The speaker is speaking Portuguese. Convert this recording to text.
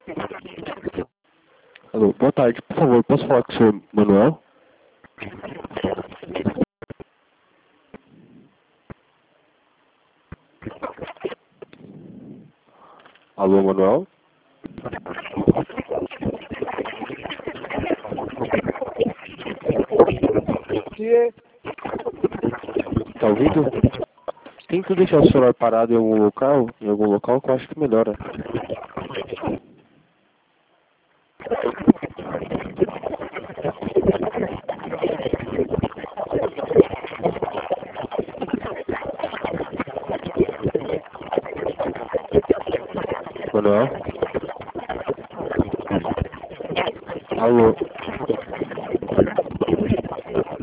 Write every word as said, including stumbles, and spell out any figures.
Alô, boa tarde, por favor, posso falar com o senhor Manuel? Alô, Manuel? Tá ouvindo? Tenta deixar o celular parado em algum local, em algum local que eu acho que melhora.